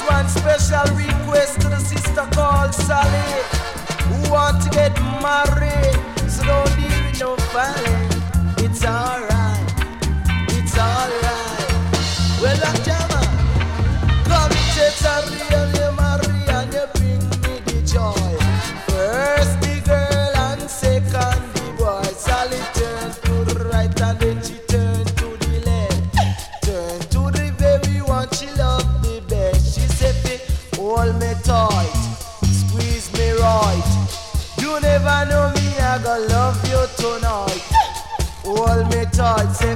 one special request to the sister called Sally, who want to get married, so don't deal with no fighting. It's alright, it's alright. Well, I'm Jama, come chase a real you marry and you bring me the joy. First the girl and second the boy. Sally turn to the right and then she turn to the left. Turn to the very one she love the best. She said, hold me tight, squeeze me right. You never know me, I gonna love you tonight. Hold me tight, say